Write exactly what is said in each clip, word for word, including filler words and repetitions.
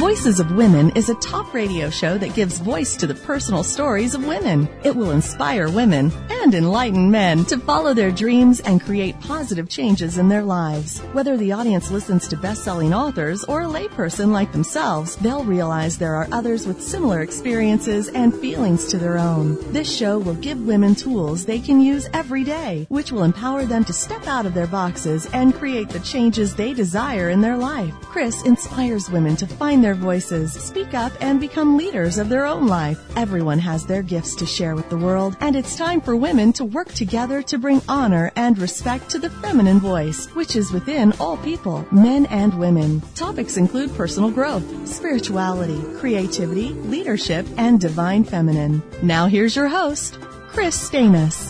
Voices of Women is a talk radio show that gives voice to the personal stories of women. It will inspire women and enlighten men to follow their dreams and create positive changes in their lives. Whether the audience listens to best-selling authors or a layperson like themselves, they'll realize there are others with similar experiences and feelings to their own. This show will give women tools they can use every day, which will empower them to step out of their boxes and create the changes they desire in their life. Chris inspires women to find their voices, speak up, and become leaders of their own life. Everyone has their gifts to share with the world, and it's time for women to work together to bring honor and respect to the feminine voice, which is within all people, men and women. Topics include personal growth, spirituality, creativity, leadership, and divine feminine. Now here's your host, Chris Stanis.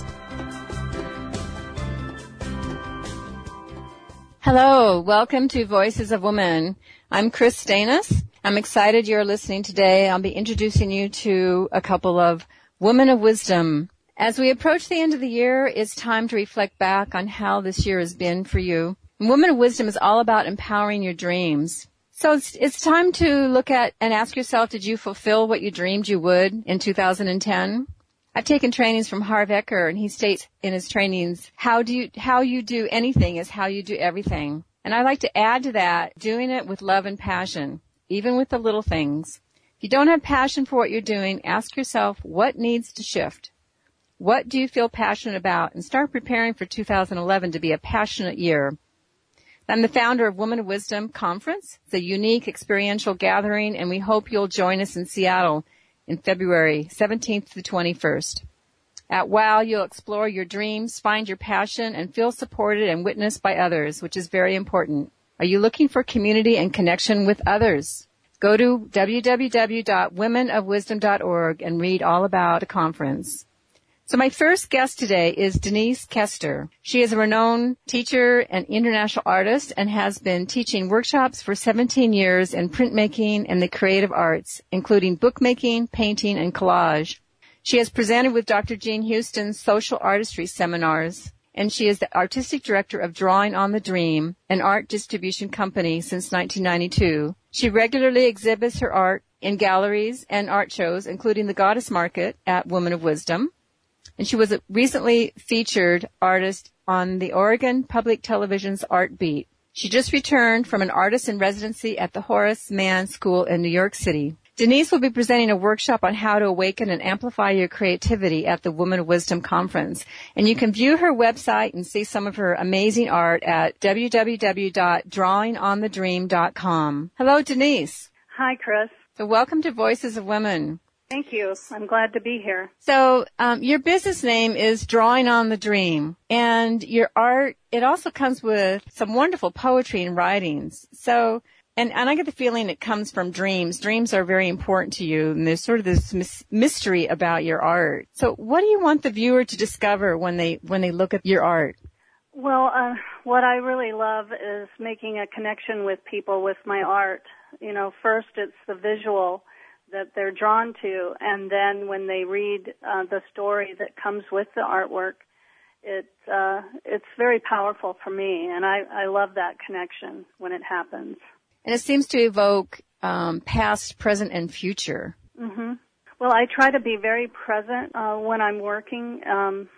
Hello, welcome to Voices of Women. I'm Chris Stanis. I'm excited you're listening today. I'll be introducing you to a couple of women of wisdom. As we approach the end of the year, it's time to reflect back on how this year has been for you. And Women of Wisdom is all about empowering your dreams. So it's, it's time to look at and ask yourself, did you fulfill what you dreamed you would in two thousand ten? I've taken trainings from Harv Eker, and he states in his trainings, how do you, how you do anything is how you do everything. And I like to add to that, doing it with love and passion, even with the little things. If you don't have passion for what you're doing, ask yourself what needs to shift. What do you feel passionate about? And start preparing for two thousand eleven to be a passionate year. I'm the founder of Women of Wisdom Conference. It's a unique experiential gathering, and we hope you'll join us in Seattle in February seventeenth to twenty-first. At WOW, you'll explore your dreams, find your passion, and feel supported and witnessed by others, which is very important. Are you looking for community and connection with others? Go to w w w dot women of wisdom dot org and read all about the conference. So my first guest today is Denise Kester. She is a renowned teacher and international artist and has been teaching workshops for seventeen years in printmaking and the creative arts, including bookmaking, painting, and collage. She has presented with Doctor Jean Houston's social artistry seminars, and she is the artistic director of Drawing on the Dream, an art distribution company since nineteen ninety-two. She regularly exhibits her art in galleries and art shows, including the Goddess Market at Women of Wisdom. And she was a recently featured artist on the Oregon Public Television's Art Beat. She just returned from an artist in residency at the Horace Mann School in New York City. Denise will be presenting a workshop on how to awaken and amplify your creativity at the Women of Wisdom Conference. And you can view her website and see some of her amazing art at w w w dot drawing on the dream dot com. Hello, Denise. Hi, Chris. So welcome to Voices of Women. Thank you. I'm glad to be here. So um, your business name is Drawing on the Dream, and your art, it also comes with some wonderful poetry and writings. So, and, and I get the feeling it comes from dreams. Dreams are very important to you, and there's sort of this mis- mystery about your art. So what do you want the viewer to discover when they when they look at your art? Well, uh, what I really love is making a connection with people with my art. You know, first it's the visual that they're drawn to, and then when they read uh, the story that comes with the artwork, it's uh, it's very powerful for me, and I, I love that connection when it happens. And it seems to evoke um, past, present, and future. Mm-hmm. Well, I try to be very present uh, when I'm working. Um,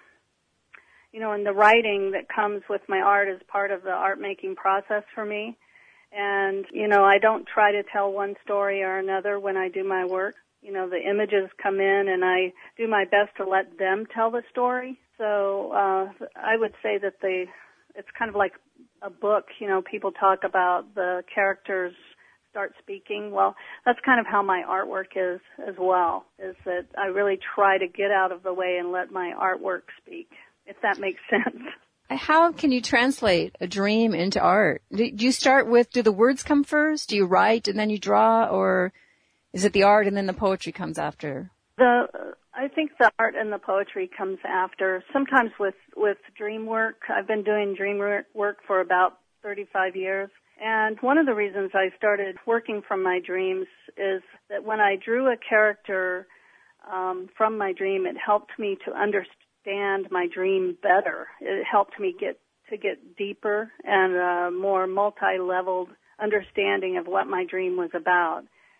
you know, and the writing that comes with my art is part of the art-making process for me. And, you know, I don't try to tell one story or another when I do my work. You know, the images come in, and I do my best to let them tell the story. So uh, I would say that they, it's kind of like a book. You know, people talk about the characters start speaking. Well, that's kind of how my artwork is as well, is that I really try to get out of the way and let my artwork speak, if that makes sense. How can you translate a dream into art? Do you start with, do the words come first? Do you write and then you draw, or is it the art and then the poetry comes after? The I think the art and the poetry comes after. Sometimes with, with dream work, I've been doing dream work for about thirty-five years. And one of the reasons I started working from my dreams is that when I drew a character um, from my dream, it helped me to understand my dream better. It helped me get to get deeper and a more multi-leveled understanding of what my dream was about.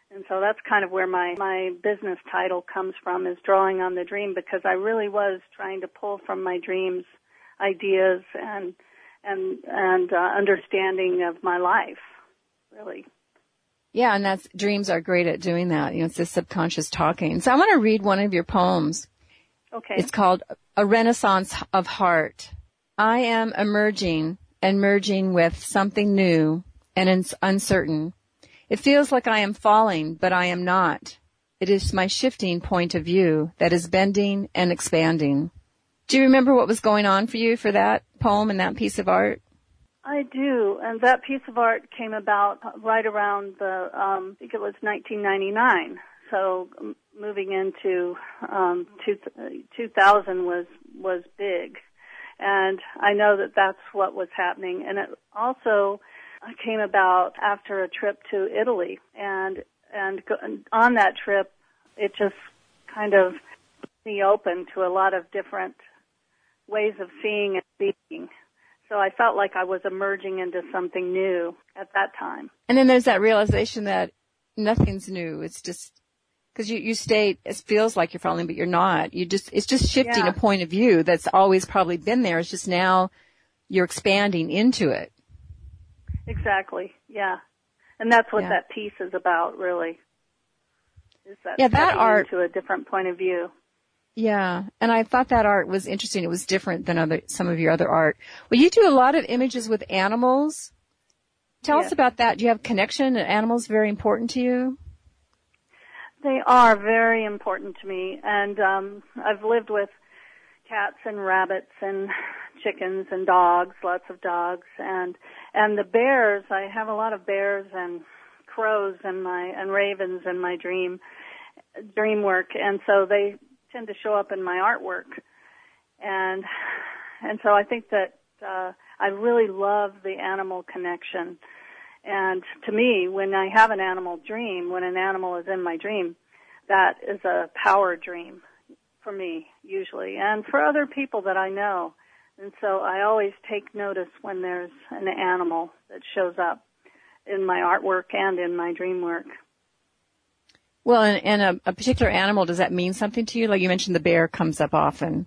And so that's kind of where my, my business title comes from, is drawing on the dream, because I really was trying to pull from my dreams ideas and and and uh, understanding of my life, really. Yeah, and that's dreams are great at doing that. You know, it's the subconscious talking. So I want to read one of your poems. Okay. It's called A Renaissance of Heart. I am emerging and merging with something new and uncertain. It feels like I am falling, but I am not. It is my shifting point of view that is bending and expanding. Do you remember what was going on for you for that poem and that piece of art? I do, and that piece of art came about right around the, um, I think it was nineteen ninety-nine. So um, moving into um, two, two thousand was was big, and I know that that's what was happening. And it also came about after a trip to Italy, and and on that trip, it just kind of me open to a lot of different ways of seeing and speaking. So I felt like I was emerging into something new at that time. And then there's that realization that nothing's new. It's just because you you state it feels like you're falling, but you're not. You just it's just shifting Yeah. a point of view that's always probably been there. It's just now you're expanding into it. Exactly. Yeah. And that's what Yeah. that piece is about, really. Is that Yeah, that stepping art- into a different point of view. Yeah, and I thought that art was interesting. It was different than other some of your other art. Well, you do a lot of images with animals. Tell Yes. us about that. Do you have connection? Are animals very important to you? They are very important to me, and um, I've lived with cats and rabbits and chickens and dogs, lots of dogs, and and the bears. I have a lot of bears and crows and my and ravens in my dream dream work, and so they tend to show up in my artwork, and and so I think that uh, I really love the animal connection. And to me, when I have an animal dream, when an animal is in my dream, that is a power dream for me, usually, and for other people that I know. And so I always take notice when there's an animal that shows up in my artwork and in my dream work. Well, and, and a, a particular animal, does that mean something to you? Like you mentioned, the bear comes up often.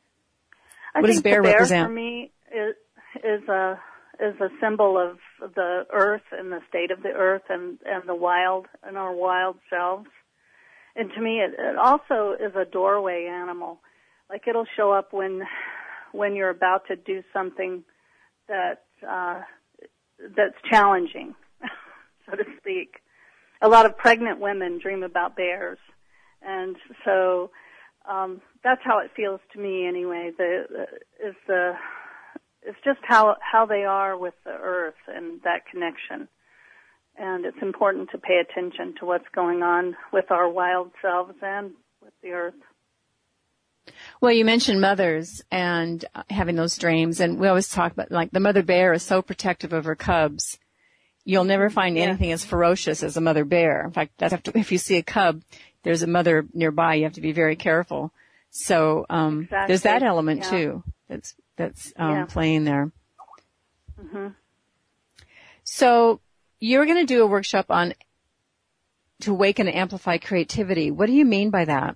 I What think does bear the bear represent? for me is, is a is a symbol of the earth and the state of the earth and, and the wild and our wild selves. And to me, it, it also is a doorway animal. Like it'll show up when when you're about to do something that uh, that's challenging, so to speak. A lot of pregnant women dream about bears, and so um, that's how it feels to me. Anyway, the, the is the it's just how how they are with the earth and that connection. And it's important to pay attention to what's going on with our wild selves and with the earth. Well, you mentioned mothers and having those dreams, and we always talk about, like, the mother bear is so protective of her cubs. You'll never find Yeah. anything as ferocious as a mother bear. In fact, that's after, if you see a cub, there's a mother nearby, you have to be very careful. So um, Exactly. there's that element, Yeah. too, that's that's um, Yeah. playing there. Mm-hmm. So you're going to do a workshop on to awaken and amplify creativity. What do you mean by that?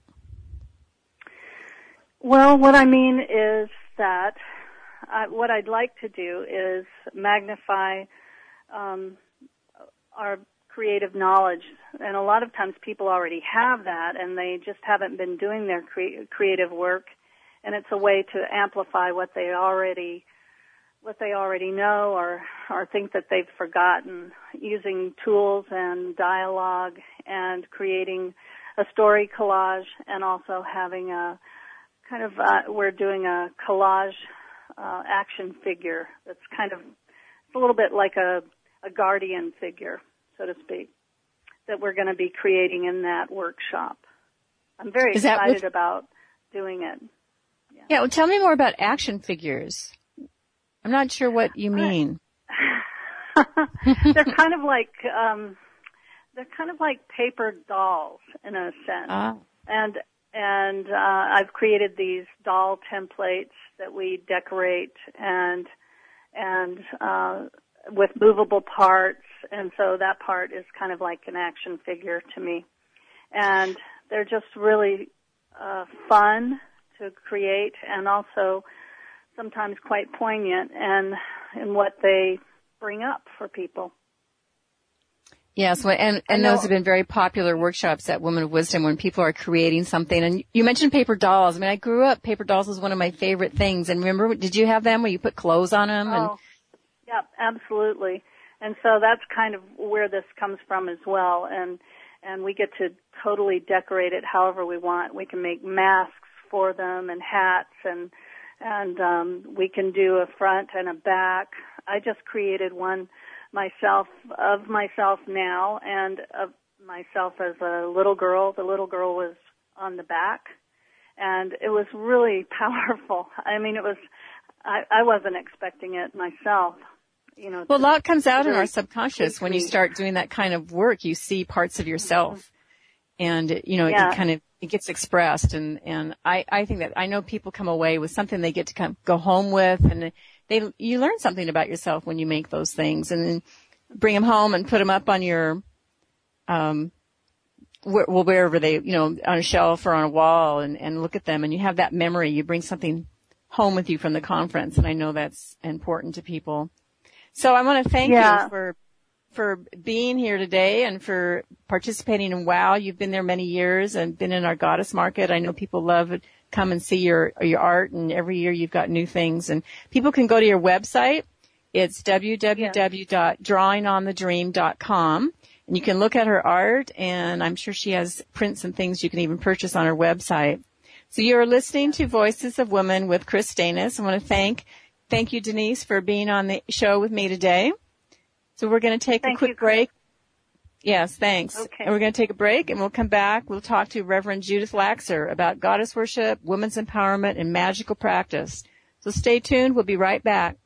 Well, what I mean is that I, what I'd like to do is magnify um, our creative knowledge. And a lot of times people already have that, and they just haven't been doing their cre- creative work. And it's a way to amplify what they already what they already know or, or think that they've forgotten, using tools and dialogue and creating a story collage, and also having a kind of, uh, we're doing a collage uh, action figure that's kind of, it's a little bit like a, a guardian figure, so to speak, that we're going to be creating in that workshop. I'm very Is that excited with- about doing it. Yeah. Yeah, well, tell me more about action figures. I'm not sure what you mean. They're kind of like um, they're kind of like paper dolls in a sense, Ah. and and uh, I've created these doll templates that we decorate and and uh, with movable parts and so that part is kind of like an action figure to me. And they're just really uh, fun to create, and also sometimes quite poignant and in what they bring up for people. Yes, and, and those have been very popular workshops at Women of Wisdom when people are creating something. And you mentioned paper dolls. I mean, I grew up, paper dolls was one of my favorite things. And remember, did you have them where you put clothes on them? And oh, yeah, absolutely. And so that's kind of where this comes from as well. And and we get to totally decorate it however we want. We can make masks for them and hats, and and um, we can do a front and a back. I just created one myself, of myself now, and of myself as a little girl. The little girl was on the back, and it was really powerful. I mean, it was, I, I wasn't expecting it myself. You know, well, a lot comes out really in our subconscious when you start doing that kind of work. You see parts of yourself, mm-hmm. and, you know, yeah. it kind of, it gets expressed, and, and I, I think that, I know people come away with something they get to come, go home with, and they, you learn something about yourself when you make those things, and then bring them home and put them up on your, um, wh- well, wherever they, you know, on a shelf or on a wall, and, and look at them, and you have that memory. You bring something home with you from the conference, and I know that's important to people. So I want to thank yeah. you for, for being here today and for participating in WOW. You've been there many years and been in our Goddess Market. I know people love it. Come and see your your art, and every year you've got new things. And people can go to your website. It's w w w dot drawing on the dream dot com, and you can look at her art, and I'm sure she has prints and things you can even purchase on her website. So you're listening to Voices of Women with Chris Stanis. I want to thank thank you, Denise, for being on the show with me today. So we're going to take thank a quick you, break. Yes, thanks. Okay. And we're going to take a break, and we'll come back. We'll talk to Reverend Judith Laxer about goddess worship, women's empowerment, and magical practice. So stay tuned. We'll be right back.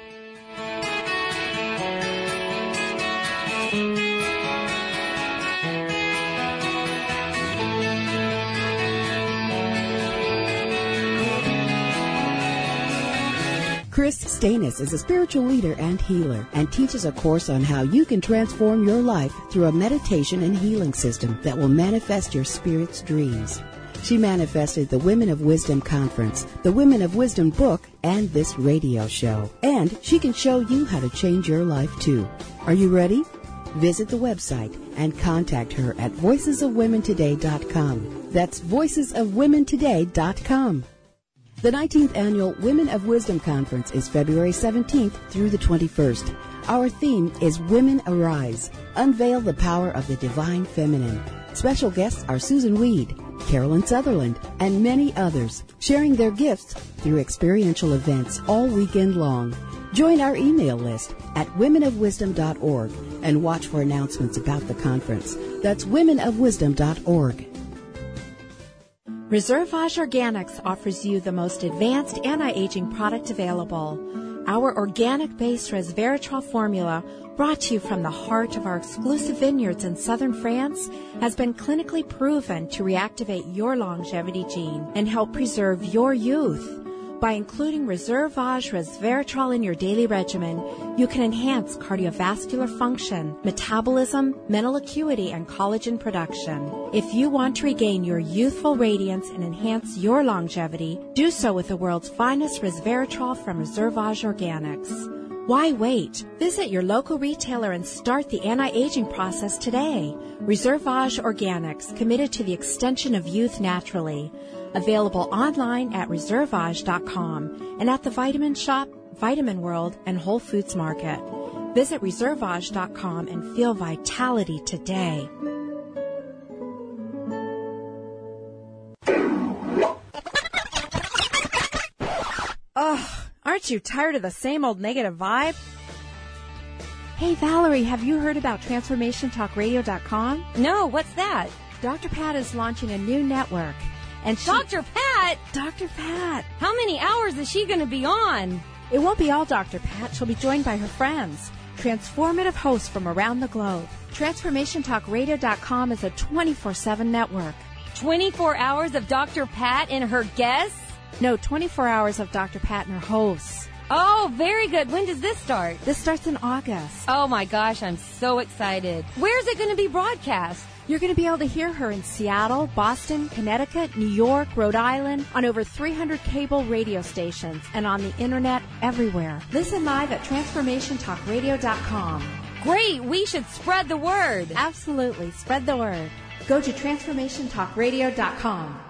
Chris Stanis is a spiritual leader and healer and teaches a course on how you can transform your life through a meditation and healing system that will manifest your spirit's dreams. She manifested the Women of Wisdom Conference, the Women of Wisdom book, and this radio show. And she can show you how to change your life too. Are you ready? Visit the website and contact her at voices of women today dot com. That's voices of women today dot com. The nineteenth Annual Women of Wisdom Conference is February seventeenth through the twenty-first. Our theme is Women Arise, Unveil the Power of the Divine Feminine. Special guests are Susan Weed, Carolyn Sutherland, and many others, sharing their gifts through experiential events all weekend long. Join our email list at women of wisdom dot org and watch for announcements about the conference. That's women of wisdom dot org. Reservage Organics offers you the most advanced anti-aging product available. Our organic-based resveratrol formula, brought to you from the heart of our exclusive vineyards in southern France, has been clinically proven to reactivate your longevity gene and help preserve your youth. By including Reservage resveratrol in your daily regimen, you can enhance cardiovascular function, metabolism, mental acuity, and collagen production. If you want to regain your youthful radiance and enhance your longevity, do so with the world's finest resveratrol from Reservage Organics. Why wait? Visit your local retailer and start the anti-aging process today. Reservage Organics, committed to the extension of youth naturally. Available online at reservage dot com and at the Vitamin Shop, Vitamin World, and Whole Foods Market. Visit reservage dot com and feel vitality today. Ugh, aren't you tired of the same old negative vibe? Hey Valerie, have you heard about transformation talk radio dot com? No, what's that? Doctor Pat is launching a new network. And she, Doctor Pat? Doctor Pat. How many hours is she going to be on? It won't be all Doctor Pat. She'll be joined by her friends, transformative hosts from around the globe. transformation talk radio dot com is a twenty-four seven network. twenty-four hours of Doctor Pat and her guests? No, twenty-four hours of Doctor Pat and her hosts. Oh, very good. When does this start? This starts in August. Oh my gosh, I'm so excited. Where's it going to be broadcast? You're going to be able to hear her in Seattle, Boston, Connecticut, New York, Rhode Island, on over three hundred cable radio stations, and on the internet everywhere. Listen live at transformation talk radio dot com. Great, we should spread the word. Absolutely, spread the word. Go to transformation talk radio dot com.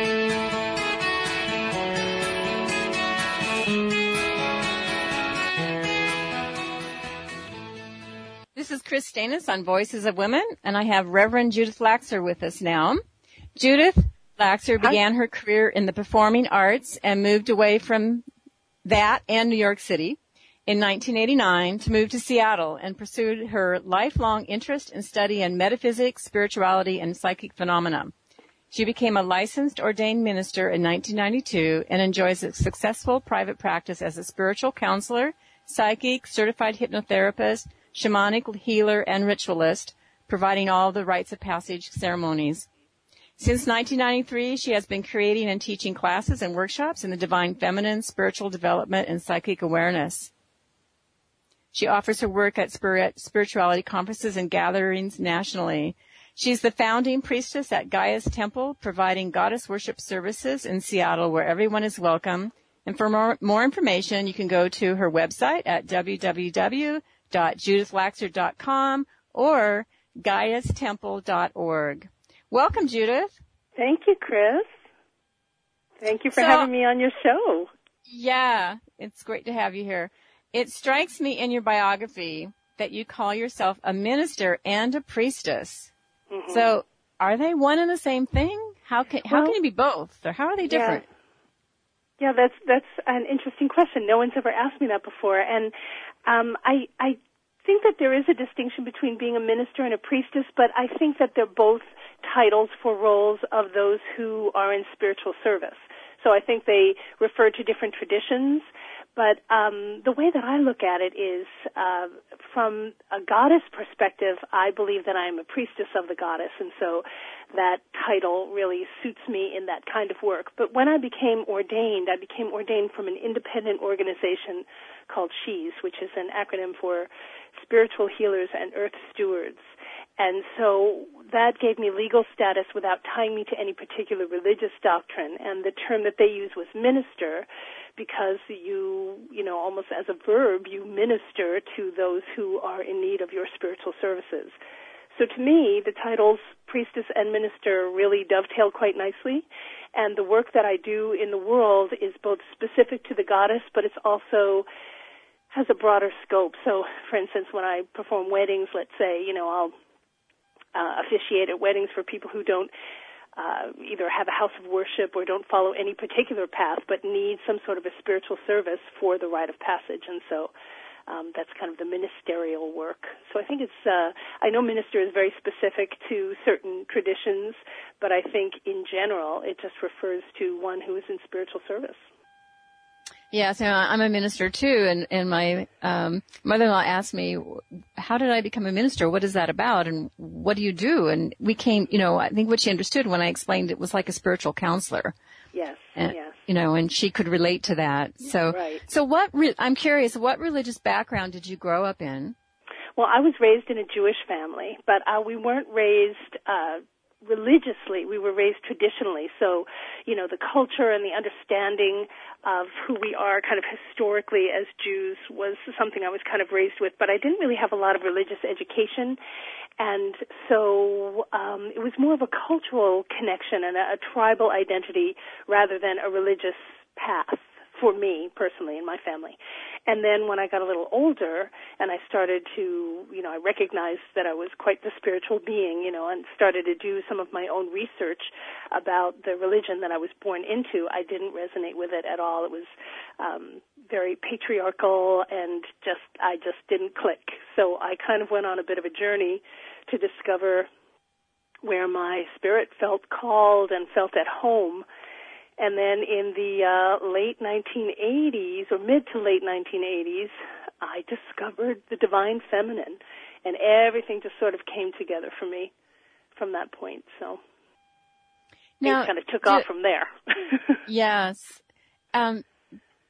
This is Chris Stanis on Voices of Women, and I have Reverend Judith Laxer with us now. Judith Laxer began her career in the performing arts and moved away from that and New York City in nineteen eighty-nine to move to Seattle and pursued her lifelong interest in studying metaphysics, spirituality, and psychic phenomena. She became a licensed ordained minister in nineteen ninety-two and enjoys a successful private practice as a spiritual counselor, psychic, certified hypnotherapist, shamanic healer, and ritualist, providing all the rites of passage ceremonies. Since nineteen ninety-three, she has been creating and teaching classes and workshops in the divine feminine, spiritual development, and psychic awareness. She offers her work at spirit, spirituality conferences and gatherings nationally. She's the founding priestess at Gaia's Temple, providing goddess worship services in Seattle where everyone is welcome. And for more, more information, you can go to her website at w w w dot judith laxer dot com or gaias temple dot org. Welcome, Judith. Thank you, Chris. Thank you for so, having me on your show. Yeah, it's great to have you here. It strikes me in your biography that you call yourself a minister and a priestess. Mm-hmm. So are they one and the same thing? How can how well, can you be both? Or how are they different? Yeah, yeah that's that's an interesting question. No one's ever asked me that before. And um, I, I think that there is a distinction between being a minister and a priestess, but I think that they're both titles for roles of those who are in spiritual service. So I think they refer to different traditions. But um, the way that I look at it is, uh, from a goddess perspective, I believe that I am a priestess of the goddess, and so that title really suits me in that kind of work. But when I became ordained, I became ordained from an independent organization called SHES, which is an acronym for Spiritual Healers and Earth Stewards. And so that gave me legal status without tying me to any particular religious doctrine. And the term that they use was minister, because you, you know, almost as a verb, you minister to those who are in need of your spiritual services. So to me, the titles priestess and minister really dovetail quite nicely. And the work that I do in the world is both specific to the goddess, but it's also has a broader scope. So, for instance, when I perform weddings, let's say, you know, I'll Uh, officiate at weddings for people who don't uh, either have a house of worship or don't follow any particular path, but need some sort of a spiritual service for the rite of passage. And so um, that's kind of the ministerial work. So I think it's, uh, I know minister is very specific to certain traditions, but I think in general it just refers to one who is in spiritual service. Yeah, so I'm a minister too, and, and my um, mother-in-law asked me, how did I become a minister? What is that about, and what do you do? And we came, you know, I think what she understood when I explained it was like a spiritual counselor. Yes, and, yes. You know, and she could relate to that. So, right. so what? Re- I'm curious, what religious background did you grow up in? Well, I was raised in a Jewish family, but uh, we weren't raised uh religiously. We were raised traditionally. So, you know, the culture and the understanding of who we are kind of historically as Jews was something I was kind of raised with, but I didn't really have a lot of religious education. And so um, it was more of a cultural connection and a, a tribal identity rather than a religious path for me personally in my family. And then when I got a little older and I started to, you know, I recognized that I was quite the spiritual being, you know, and started to do some of my own research about the religion that I was born into, I didn't resonate with it at all. It was um, very patriarchal and just, I just didn't click. So I kind of went on a bit of a journey to discover where my spirit felt called and felt at home. And then in the uh, late nineteen eighties, or mid to late nineteen eighties, I discovered the divine feminine, and everything just sort of came together for me from that point. So now, it kind of took off from there. Yes. Um,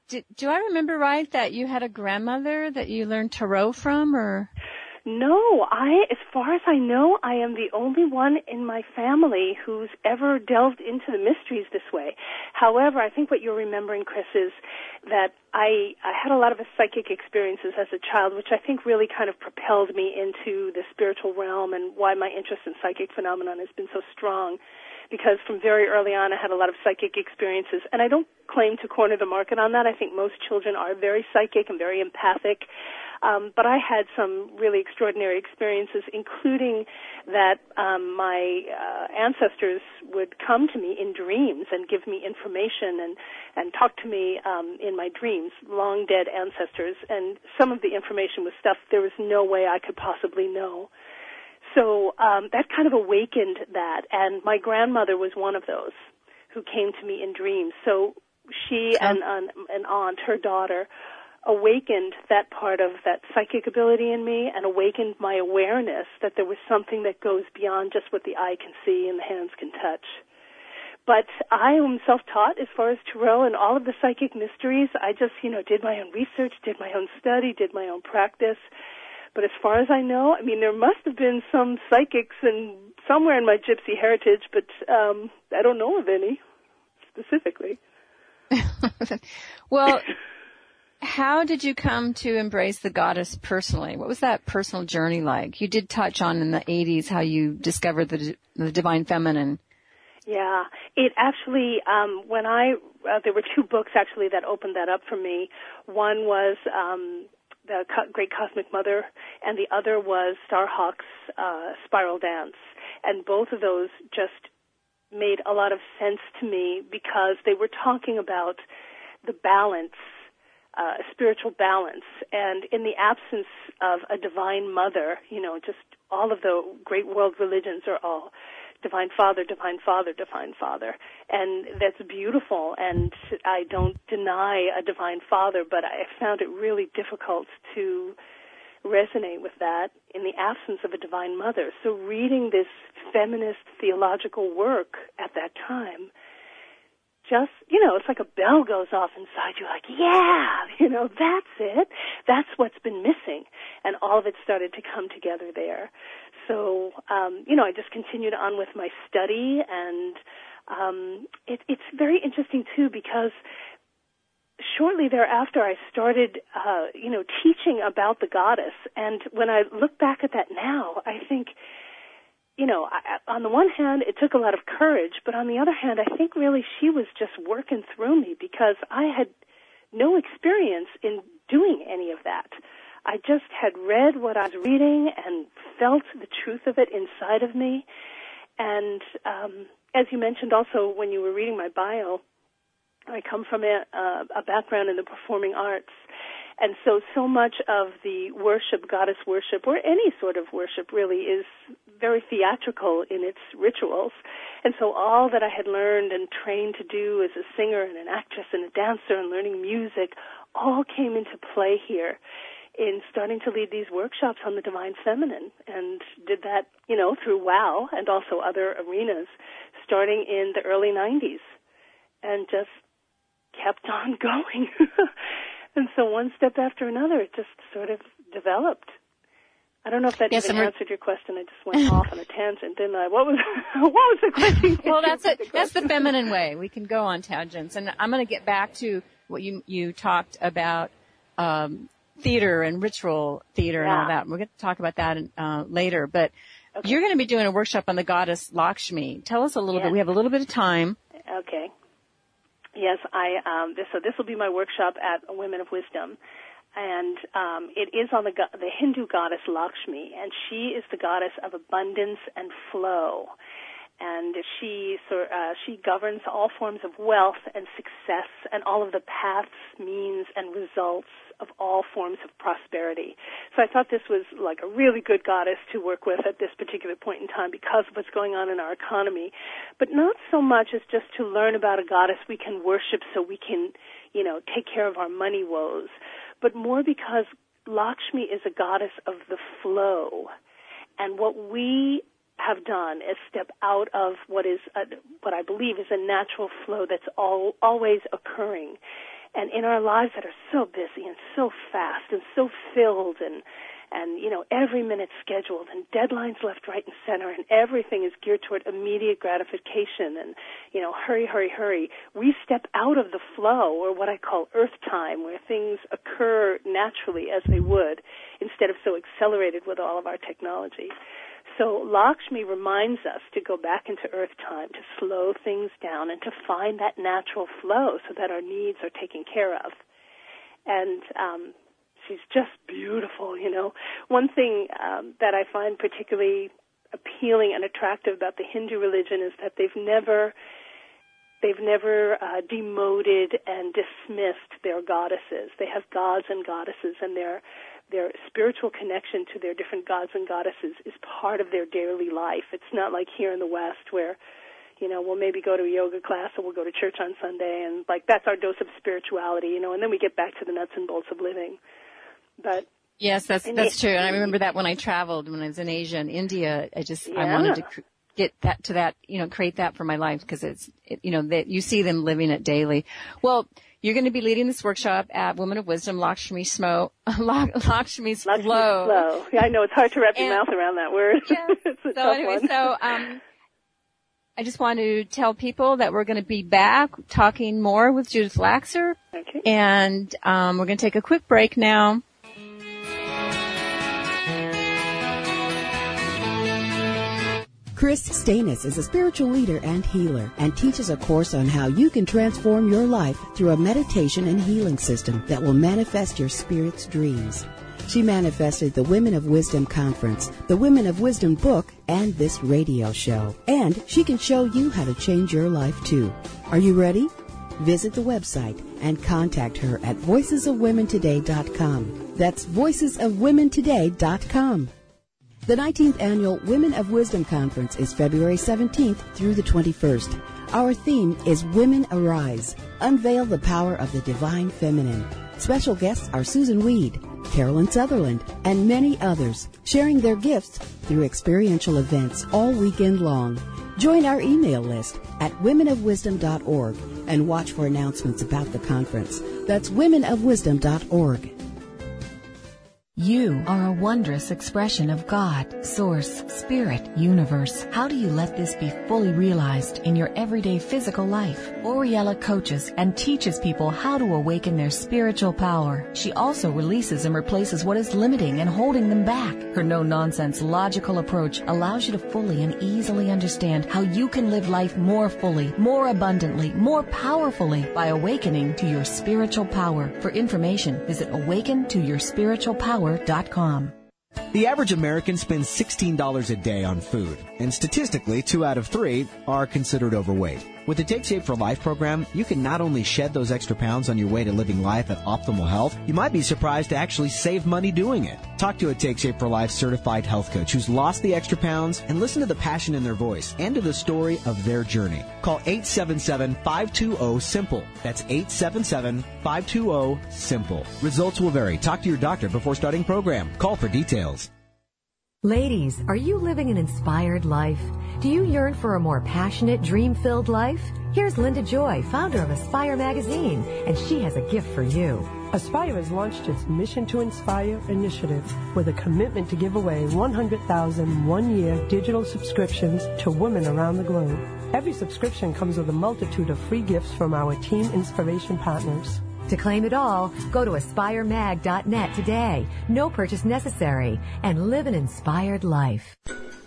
do, do I remember right that you had a grandmother that you learned tarot from, or? No, I, as far as I know, I am the only one in my family who's ever delved into the mysteries this way. However, I think what you're remembering, Chris, is that I, I had a lot of psychic experiences as a child, which I think really kind of propelled me into the spiritual realm, and why my interest in psychic phenomenon has been so strong. Because from very early on, I had a lot of psychic experiences, and I don't claim to corner the market on that. I think most children are very psychic and very empathic. Um, but I had some really extraordinary experiences, including that um, my uh, ancestors would come to me in dreams and give me information and, and talk to me um, in my dreams, long dead ancestors. And some of the information was stuff there was no way I could possibly know. So um, that kind of awakened that. And my grandmother was one of those who came to me in dreams. So she and an, an aunt, her daughter, awakened that part of that psychic ability in me, and awakened my awareness that there was something that goes beyond just what the eye can see and the hands can touch. But I am self-taught as far as tarot and all of the psychic mysteries. I just, you know, did my own research, did my own study, did my own practice. But as far as I know, I mean, there must have been some psychics in somewhere in my gypsy heritage, but um, I don't know of any specifically. Well, how did you come to embrace the goddess personally? What was that personal journey like? You did touch on in the eighties how you discovered the, the divine feminine. Yeah, it actually, um, when I, uh, there were two books actually that opened that up for me. One was um, The Co- Great Cosmic Mother, and the other was Starhawk's uh, Spiral Dance. And both of those just made a lot of sense to me because they were talking about the balance, uh, spiritual balance. And in the absence of a divine mother, you know, just all of the great world religions are all divine father, divine father, divine father. And that's beautiful, and I don't deny a divine father, but I found it really difficult to resonate with that in the absence of a divine mother. So reading this feminist theological work at that time, just, you know, it's like a bell goes off inside you, like, yeah, you know, that's it. That's what's been missing. And all of it started to come together there. So, um, you know, I just continued on with my study, and um, it, it's very interesting, too, because shortly thereafter I started, uh, you know, teaching about the goddess. And when I look back at that now, I think, you know, I, on the one hand, it took a lot of courage, but on the other hand, I think really she was just working through me because I had no experience in doing any of that. I just had read what I was reading and felt the truth of it inside of me. And um, as you mentioned also when you were reading my bio, I come from a, uh, a background in the performing arts. And so, so much of the worship, goddess worship, or any sort of worship really is very theatrical in its rituals. And so all that I had learned and trained to do as a singer and an actress and a dancer and learning music all came into play here in starting to lead these workshops on the divine feminine, and did that, you know, through WOW and also other arenas starting in the early nineties, and just kept on going. And so one step after another, it just sort of developed. I don't know if that yes, even answered your question. I just went off on a tangent, didn't I? What was what was the question? Well, that's it. That's the feminine way. We can go on tangents, and I'm going to get back to what you you talked about, um, theater and ritual theater yeah. and all that. We're going to talk about that uh, later. But okay. You're going to be doing a workshop on the goddess Lakshmi. Tell us a little yes. bit. We have a little bit of time. Okay. Yes, I. Um, this, so this will be my workshop at Women of Wisdom, and um, it is on the the Hindu goddess Lakshmi, and she is the goddess of abundance and flow, and she uh, she governs all forms of wealth and success and all of the paths, means, and results of all forms of prosperity. So I thought this was like a really good goddess to work with at this particular point in time because of what's going on in our economy. But not so much as just to learn about a goddess we can worship so we can, you know, take care of our money woes, but more because Lakshmi is a goddess of the flow. And what we have done is step out of what is a, what I believe is a natural flow that's all, always occurring. And in our lives that are so busy and so fast and so filled and, and, you know, every minute scheduled and deadlines left, right, and center, and everything is geared toward immediate gratification and, you know, hurry, hurry, hurry, we step out of the flow, or what I call earth time, where things occur naturally as they would instead of so accelerated with all of our technology. So Lakshmi reminds us to go back into earth time, to slow things down, and to find that natural flow so that our needs are taken care of. And um, she's just beautiful, you know. One thing um, that I find particularly appealing and attractive about the Hindu religion is that they've never they've never uh, demoted and dismissed their goddesses. They have gods and goddesses, and they're their spiritual connection to their different gods and goddesses is part of their daily life. It's not like here in the West where, you know, we'll maybe go to a yoga class or we'll go to church on Sunday and, like, that's our dose of spirituality, you know, and then we get back to the nuts and bolts of living. But yes, that's that's true. And I remember that when I traveled, when I was in Asia and India, I just, yeah. I wanted to cr- get that to that, you know, create that for my life because it's, it, you know, that you see them living it daily. Well, you're going to be leading this workshop at Women of Wisdom, Lakshmi Smo, Lakshmi's Flow. Flow. Yeah, I know it's hard to wrap your and, mouth around that word. Yeah. It's a so tough anyway, one. so um, I just want to tell people that we're going to be back talking more with Judith Laxer, okay. and um, we're going to take a quick break now. Chris Stanis is a spiritual leader and healer and teaches a course on how you can transform your life through a meditation and healing system that will manifest your spirit's dreams. She manifested the Women of Wisdom Conference, the Women of Wisdom book, and this radio show. And she can show you how to change your life too. Are you ready? Visit the website and contact her at voices of women today dot com. That's voices of women today dot com. The nineteenth Annual Women of Wisdom Conference is February seventeenth through the twenty-first. Our theme is Women Arise, Unveil the Power of the Divine Feminine. Special guests are Susan Weed, Carolyn Sutherland, and many others, sharing their gifts through experiential events all weekend long. Join our email list at women of wisdom dot org and watch for announcements about the conference. That's women of wisdom dot org. You are a wondrous expression of God, Source, Spirit, Universe. How do you let this be fully realized in your everyday physical life? Oriella coaches and teaches people how to awaken their spiritual power. She also releases and replaces what is limiting and holding them back. Her no-nonsense, logical approach allows you to fully and easily understand how you can live life more fully, more abundantly, more powerfully by awakening to your spiritual power. For information, visit awaken to your spiritual power dot com. The average American spends sixteen dollars a day on food, and statistically, two out of three are considered overweight. With the Take Shape for Life program, you can not only shed those extra pounds on your way to living life at optimal health, you might be surprised to actually save money doing it. Talk to a Take Shape for Life certified health coach who's lost the extra pounds and listen to the passion in their voice and to the story of their journey. Call eight seven seven, five two zero, SIMPLE. That's eight seven seven, five two zero, SIMPLE. Results will vary. Talk to your doctor before starting program. Call for details. Ladies, are you living an inspired life? Do you yearn for a more passionate, dream-filled life? Here's Linda Joy, founder of Aspire Magazine, and she has a gift for you. Aspire has launched its Mission to Inspire initiative with a commitment to give away one hundred thousand one-year digital subscriptions to women around the globe. Every subscription comes with a multitude of free gifts from our team inspiration partners. To claim it all, go to aspire mag dot net today. No purchase necessary. And live an inspired life.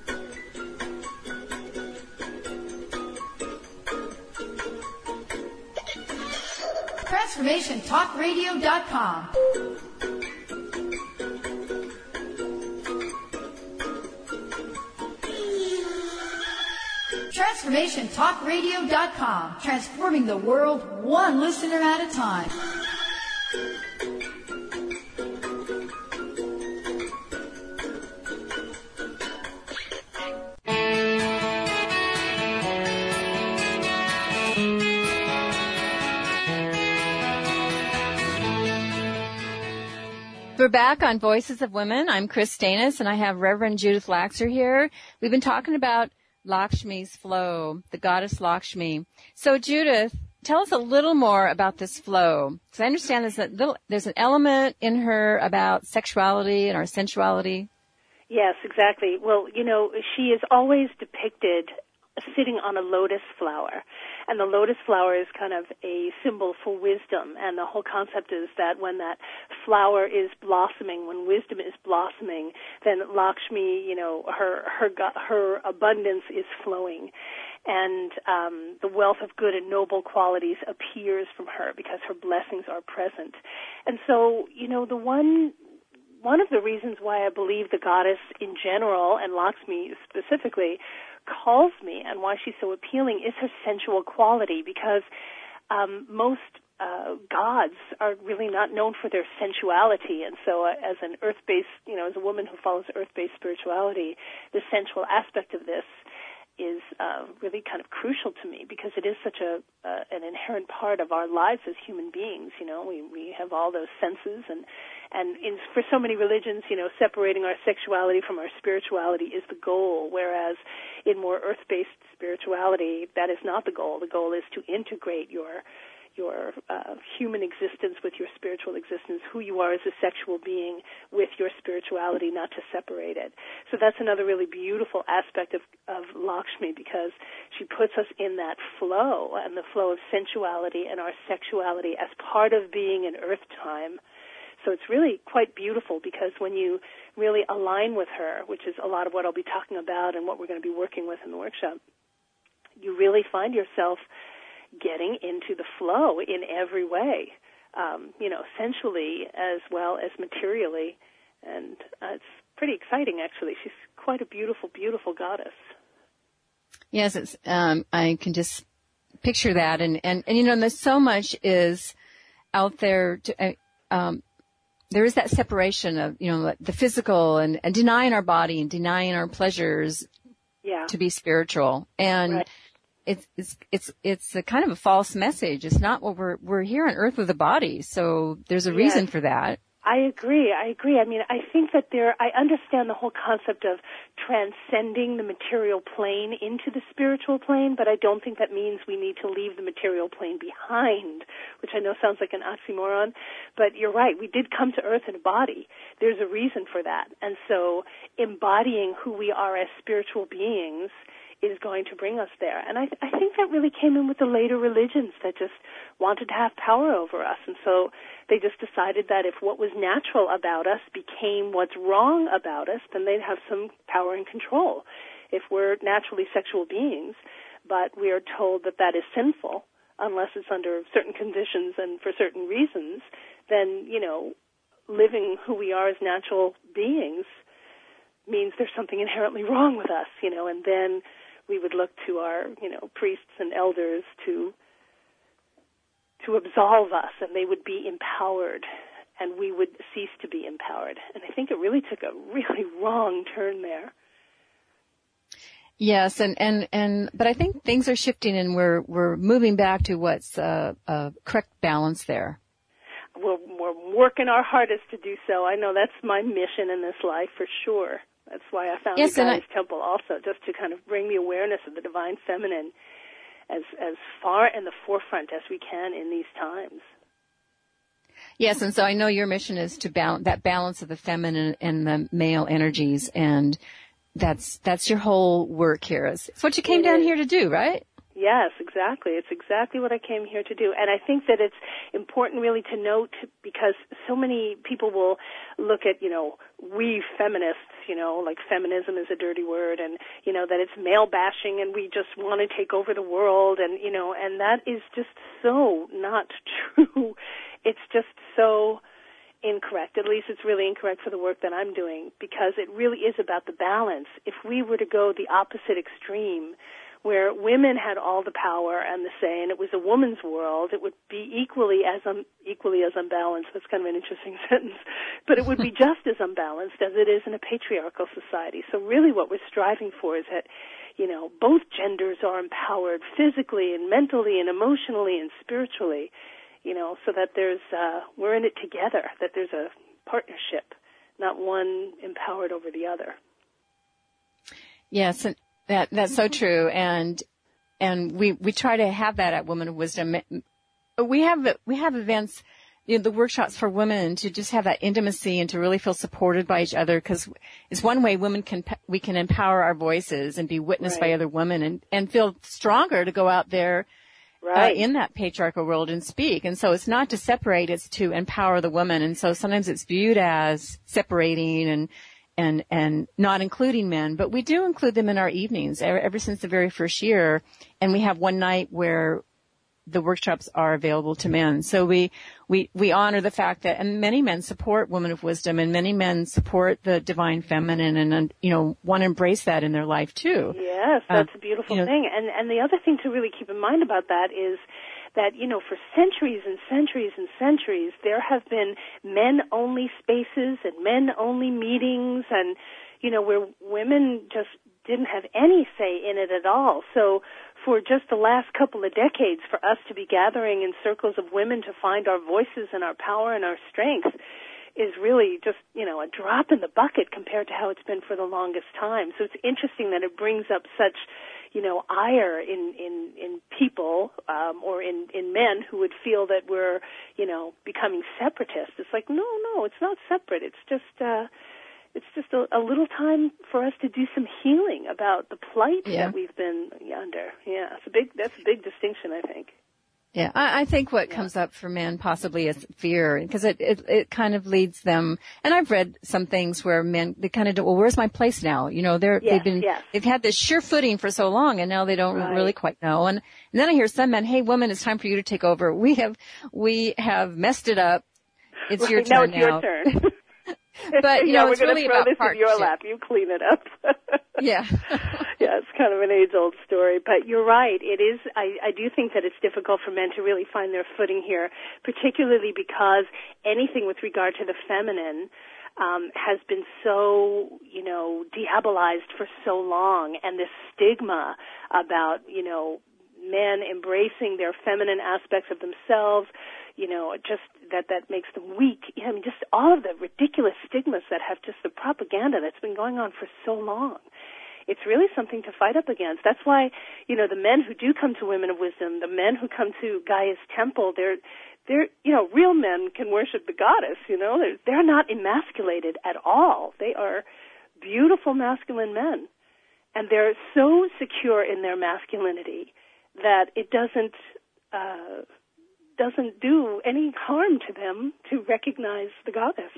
Transformation Talk Radio dot com. Transformation Talk Radio dot com. Transforming the world one listener at a time. We're back on Voices of Women. I'm Chris Stanis, and I have Reverend Judith Laxer here. We've been talking about Lakshmi's flow, the goddess Lakshmi. So, Judith, tell us a little more about this flow. Because I understand there's, a little, there's an element in her about sexuality and our sensuality. Yes, exactly. Well, you know, she is always depicted sitting on a lotus flower. And the lotus flower is kind of a symbol for wisdom. And the whole concept is that when that flower is blossoming, when wisdom is blossoming, then Lakshmi, you know, her her her abundance is flowing. And um, the wealth of good and noble qualities appears from her because her blessings are present. And so, you know, the one one of the reasons why I believe the goddess in general, and Lakshmi specifically, calls me and why she's so appealing is her sensual quality, because um, most uh, gods are really not known for their sensuality. And so uh, as an earth-based, you know, as a woman who follows earth-based spirituality, the sensual aspect of this is uh, really kind of crucial to me, because it is such a uh, an inherent part of our lives as human beings. You know, we we have all those senses, and and in, for so many religions, you know, separating our sexuality from our spirituality is the goal, whereas in more earth-based spirituality, that is not the goal. The goal is to integrate your your uh, human existence with your spiritual existence, who you are as a sexual being with your spirituality, not to separate it. So that's another really beautiful aspect of, of Lakshmi, because she puts us in that flow, and the flow of sensuality and our sexuality as part of being in earth time. So it's really quite beautiful, because when you really align with her, which is a lot of what I'll be talking about and what we're going to be working with in the workshop, you really find yourself getting into the flow in every way, um, you know, sensually as well as materially. And uh, it's pretty exciting, actually. She's quite a beautiful, beautiful goddess. Yes, it's, um, I can just picture that. And, and, and, you know, there's so much is out there. To, uh, um, there is that separation of, you know, the physical and, and denying our body and denying our pleasures yeah. to be spiritual. And right. It's, it's, it's, it's a kind of a false message. It's not what we're, we're here on earth with a body. So there's a reason yes. for that. I agree. I agree. I mean, I think that there, I understand the whole concept of transcending the material plane into the spiritual plane, but I don't think that means we need to leave the material plane behind, which I know sounds like an oxymoron, but you're right. We did come to earth in a body. There's a reason for that. And so embodying who we are as spiritual beings is going to bring us there. And I, th- I think that really came in with the later religions that just wanted to have power over us. And so they just decided that if what was natural about us became what's wrong about us, then they'd have some power and control. If we're naturally sexual beings, but we are told that that is sinful, unless it's under certain conditions and for certain reasons, then, you know, living who we are as natural beings means there's something inherently wrong with us, you know, and then we would look to our, you know, priests and elders to to absolve us, and they would be empowered, and we would cease to be empowered. And I think it really took a really wrong turn there. Yes, and, and, and but I think things are shifting, and we're we're moving back to what's a, a correct balance there. We're, we're working our hardest to do so. I know that's my mission in this life for sure. That's why I found yes, the Goddess I, Temple also, just to kind of bring the awareness of the divine feminine as as far in the forefront as we can in these times. Yes, and so I know your mission is to balance that balance of the feminine and the male energies, and that's that's your whole work here. It's what you came it down is. here to do, right? Yes, exactly. It's exactly what I came here to do. And I think that it's important really to note, because so many people will look at, you know, we feminists, you know, like feminism is a dirty word, and, you know, that it's male bashing and we just want to take over the world, and, you know, and that is just so not true. It's just so incorrect. At least it's really incorrect for the work that I'm doing, because it really is about the balance. If we were to go the opposite extreme, where women had all the power and the say, and it was a woman's world, it would be equally as um, equally as unbalanced. That's kind of an interesting sentence, but it would be just as unbalanced as it is in a patriarchal society. So really, what we're striving for is that, you know, both genders are empowered physically and mentally and emotionally and spiritually, you know, so that there's uh, we're in it together. That there's a partnership, not one empowered over the other. Yes, and That, that's so true. And and we, we try to have that at Women of Wisdom. We have, we have events, you know, the workshops for women to just have that intimacy and to really feel supported by each other, because it's one way women can, we can empower our voices and be witnessed right. by other women and, and feel stronger to go out there right. uh, in that patriarchal world and speak. And so it's not to separate, it's to empower the woman. And so sometimes it's viewed as separating and, and, and not including men, but we do include them in our evenings ever, ever since the very first year. And we have one night where the workshops are available to men. So we, we, we honor the fact that, and many men support Women of Wisdom, and many men support the divine feminine, and, and you know, want to embrace that in their life too. Yes, that's uh, a beautiful you know, thing. And, and the other thing to really keep in mind about that is that, you know, for centuries and centuries and centuries, there have been men-only spaces and men-only meetings, and, you know, where women just didn't have any say in it at all. So for just the last couple of decades, for us to be gathering in circles of women to find our voices and our power and our strength is really just, you know, a drop in the bucket compared to how it's been for the longest time. So it's interesting that it brings up such, you know, ire in, in, in people, um, or in, in men who would feel that we're, you know, becoming separatists. It's like, no, no, it's not separate. It's just, uh, It's just a, a little time for us to do some healing about the plight yeah. that we've been under. Yeah, it's a big. That's a big distinction, I think. Yeah, I, I think what yeah. comes up for men possibly is fear, because it, it it kind of leads them. And I've read some things where men they kind of do. Well, where's my place now? You know, they're yes, they've been yes. they've had this sure footing for so long, and now they don't right. really quite know. And, and then I hear some men, "Hey, woman, it's time for you to take over. We have we have messed it up. It's right, your now turn it's now." your turn. But, you yeah, know, we're it's gonna really throw about this partnership. in your lap. You clean it up. yeah. yeah, it's kind of an age-old story. But you're right. It is, I, I do think that it's difficult for men to really find their footing here, particularly because anything with regard to the feminine um, has been so, you know, diabolized for so long. And this stigma about, you know, men embracing their feminine aspects of themselves, you know, just that that makes them weak. I mean, just all of the ridiculous stigmas that have just the propaganda that's been going on for so long. It's really something to fight up against. That's why, you know, the men who do come to Women of Wisdom, the men who come to Gaia's temple, they're, they're, you know, real men can worship the goddess, you know. They're, they're not emasculated at all. They are beautiful masculine men. And they're so secure in their masculinity that it doesn't, uh, doesn't do any harm to them to recognize the goddess.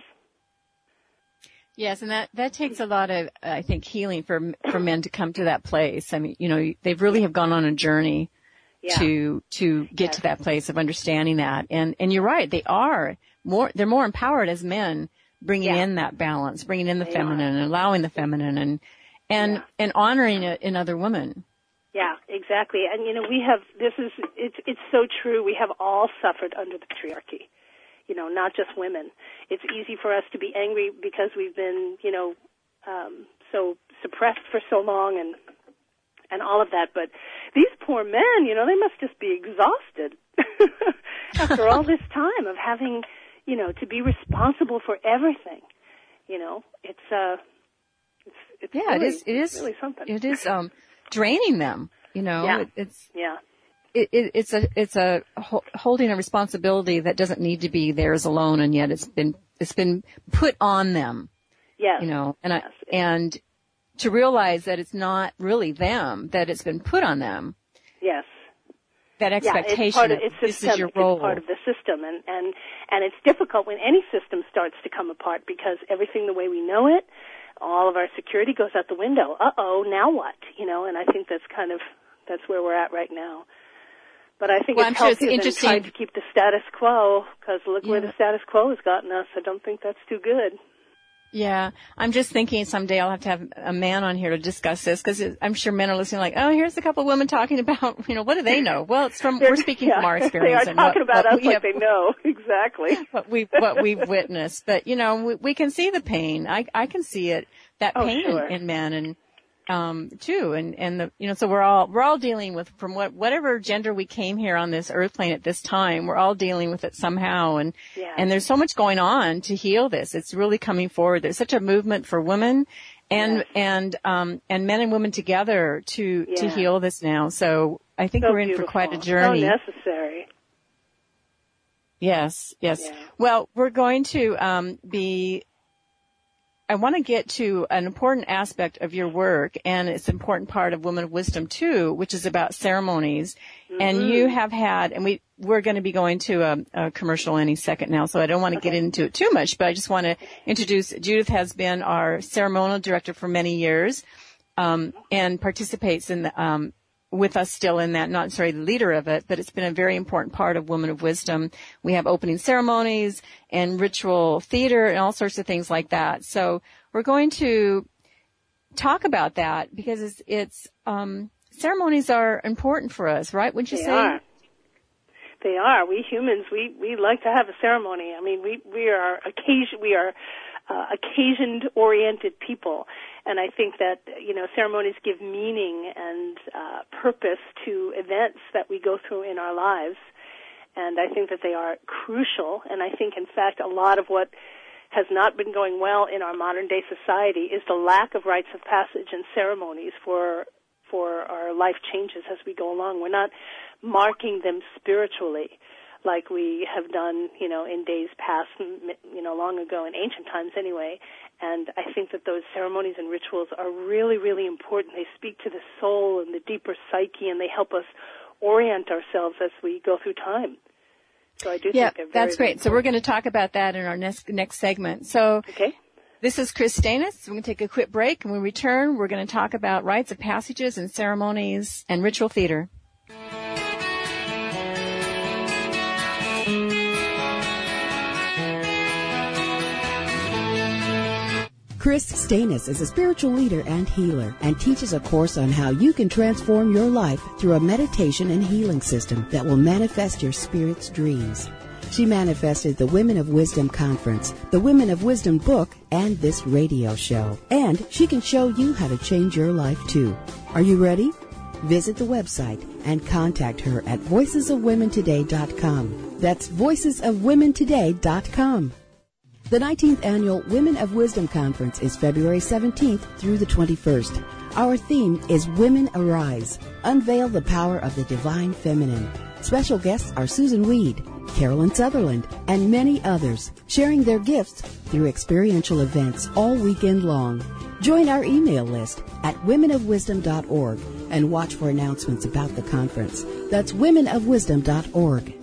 Yes, and that, that takes a lot of, I think, healing for for men to come to that place. I mean, you know, they really have gone on a journey yeah. to to get yes. to that place of understanding that. And and you're right, they are more, they're more empowered as men, bringing yeah. in that balance, bringing in the they feminine, are. and allowing the feminine, and and yeah. and honoring it in other women. Yeah, exactly. And, you know, we have, this is, it's, it's so true. We have all suffered under the patriarchy, you know, not just women. It's easy for us to be angry because we've been, you know, um, so suppressed for so long and, and all of that. But these poor men, you know, they must just be exhausted after all this time of having, you know, to be responsible for everything. You know, it's, uh, it's, it's yeah, really, it is, it is, really something. It is, um, draining them, you know. Yeah. It, it's yeah. It, it, it's a it's a ho- holding a responsibility that doesn't need to be theirs alone, and yet it's been it's been put on them. Yes. You know, and yes. I and to realize that it's not really them, that it's been put on them. Yes. That expectation. Yeah, it's part of, it's this systemic. is your role. It's part of the system, and and and it's difficult when any system starts to come apart because everything the way we know it. All of our security goes out the window. Uh-oh, now what? You know, and I think that's kind of, that's where we're at right now. But I think well, it's I'm healthier sure it's than trying to keep the status quo, because look yeah. where the status quo has gotten us. I don't think that's too good. Yeah, I'm just thinking someday I'll have to have a man on here to discuss this, because I'm sure men are listening like, oh, here's a couple of women talking about, you know, what do they know? Well, it's from, we're speaking yeah, from our experience. They are and talking what, about what us like have, they know. Exactly. What we've, what we've witnessed. But, you know, we, we can see the pain. I, I can see it, that oh, pain sure. in, in men and, um, too. And, and the, you know, so we're all, we're all dealing with, from what, whatever gender we came here on this earth plane at this time, we're all dealing with it somehow. And, yeah. and there's so much going on to heal this. It's really coming forward. There's such a movement for women and yes. and um, and men and women together to yeah. to heal this now. So I think so we're in beautiful. for quite a journey. So necessary. Yes, yes. Yeah. Well, we're going to um, be. I want to get to an important aspect of your work, and it's an important part of Women of Wisdom too, which is about ceremonies. Mm-hmm. And you have had, and we, we're going to be going to a, a commercial any second now, so I don't want to okay. get into it too much, but I just want to introduce, Judith has been our ceremonial director for many years, um, and participates in the, um, with us still in that, not necessarily the leader of it, but it's been a very important part of Women of Wisdom. We have opening ceremonies and ritual theater and all sorts of things like that. So we're going to talk about that because it's, it's um, ceremonies are important for us, right? Wouldn't you they say? Are. They are. We humans, we, we like to have a ceremony. I mean, we, we are occasion, we are uh, occasion-oriented people. And I think that, you know, ceremonies give meaning and uh, purpose to events that we go through in our lives. And I think that they are crucial. And I think, in fact, a lot of what has not been going well in our modern-day society is the lack of rites of passage and ceremonies for for our life changes as we go along. We're not marking them spiritually like we have done, you know, in days past, you know, long ago, in ancient times anyway. And I think that those ceremonies and rituals are really, really important. They speak to the soul and the deeper psyche, and they help us orient ourselves as we go through time. So I do yeah, think they're very, that's great. very so we're going to talk about that in our next next segment. So okay. This is Chris Stanis. We're going to take a quick break. When we return, we're going to talk about rites of passages and ceremonies and ritual theater. Chris Stanis is a spiritual leader and healer and teaches a course on how you can transform your life through a meditation and healing system that will manifest your spirit's dreams. She manifested the Women of Wisdom Conference, the Women of Wisdom book, and this radio show. And she can show you how to change your life too. Are you ready? Visit the website and contact her at voices of women today dot com. That's voices of women today dot com. The nineteenth Annual Women of Wisdom Conference is February seventeenth through the twenty-first. Our theme is Women Arise, Unveil the Power of the Divine Feminine. Special guests are Susan Weed, Carolyn Sutherland, and many others, sharing their gifts through experiential events all weekend long. Join our email list at women of wisdom dot org and watch for announcements about the conference. That's women of wisdom dot org.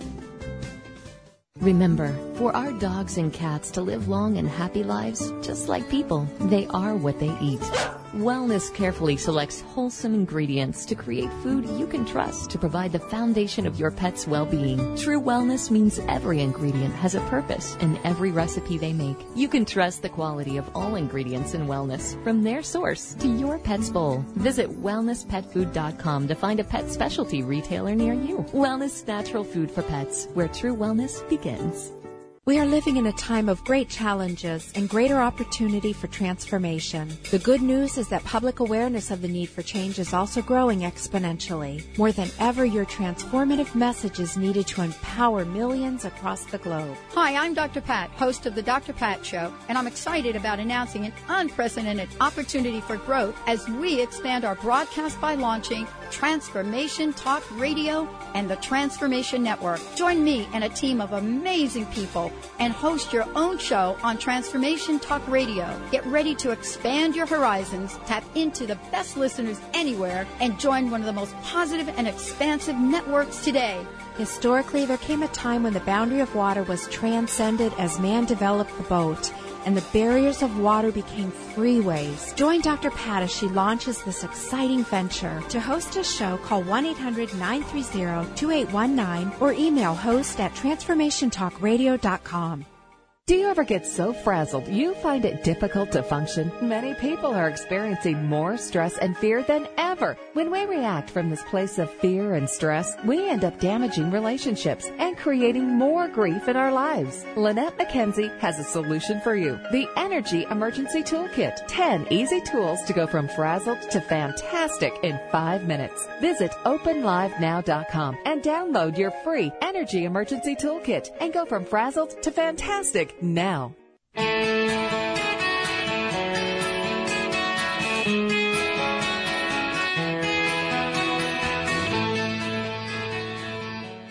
Remember, for our dogs and cats to live long and happy lives, just like people, they are what they eat. Wellness carefully selects wholesome ingredients to create food you can trust to provide the foundation of your pet's well-being. True Wellness means every ingredient has a purpose in every recipe they make. You can trust the quality of all ingredients in Wellness, from their source to your pet's bowl. Visit wellness pet food dot com to find a pet specialty retailer near you. Wellness Natural Food for Pets, where true wellness begins. We are living in a time of great challenges and greater opportunity for transformation. The good news is that public awareness of the need for change is also growing exponentially. More than ever, your transformative message is needed to empower millions across the globe. Hi, I'm Doctor Pat, host of the Doctor Pat Show, and I'm excited about announcing an unprecedented opportunity for growth as we expand our broadcast by launching Transformation Talk Radio and the Transformation Network. Join me and a team of amazing people and host your own show on Transformation Talk Radio. Get ready to expand your horizons, tap into the best listeners anywhere, and join one of the most positive and expansive networks today. Historically, there came a time when the boundary of water was transcended as man developed the boat, and the barriers of water became freeways. Join Doctor Pat as she launches this exciting venture. To host a show, call one eight hundred nine three zero two eight one nine or email host at transformation talk radio dot com. Do you ever get so frazzled you find it difficult to function? Many people are experiencing more stress and fear than ever. When we react from this place of fear and stress, we end up damaging relationships and creating more grief in our lives. Lynette McKenzie has a solution for you. The Energy Emergency Toolkit. ten easy tools to go from frazzled to fantastic in five minutes. Visit open live now dot com and download your free Energy Emergency Toolkit and go from frazzled to fantastic now.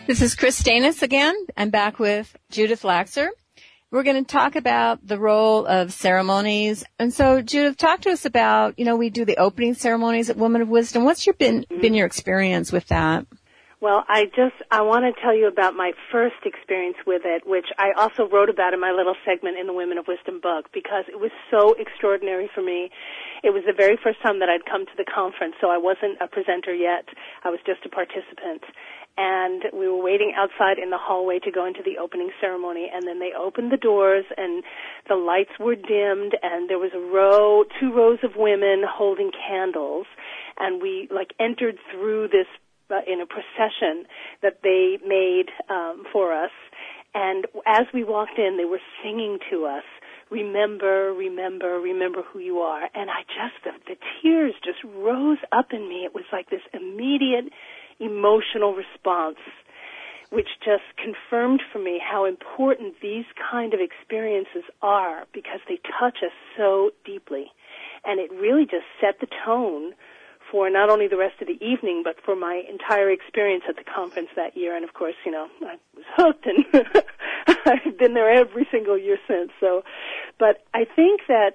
This is Chris Stanis again. I'm back with Judith Laxer. We're going to talk about the role of ceremonies. And so, Judith, talk to us about, you know, we do the opening ceremonies at Women of Wisdom. What's your been, been your experience with that? Well, I just, I want to tell you about my first experience with it, which I also wrote about in my little segment in the Women of Wisdom book, because it was so extraordinary for me. It was the very first time that I'd come to the conference, so I wasn't a presenter yet. I was just a participant. And we were waiting outside in the hallway to go into the opening ceremony, and then they opened the doors, and the lights were dimmed, and there was a row, two rows of women holding candles, and we, like, entered through this Uh, in a procession that they made um, for us. And as we walked in, they were singing to us, remember, remember, remember who you are. And I just, the, the tears just rose up in me. It was like this immediate emotional response, which just confirmed for me how important these kind of experiences are, because they touch us so deeply. And it really just set the tone for not only the rest of the evening, but for my entire experience at the conference that year. And of course, you know, I was hooked, and I've been there every single year since. So, but I think that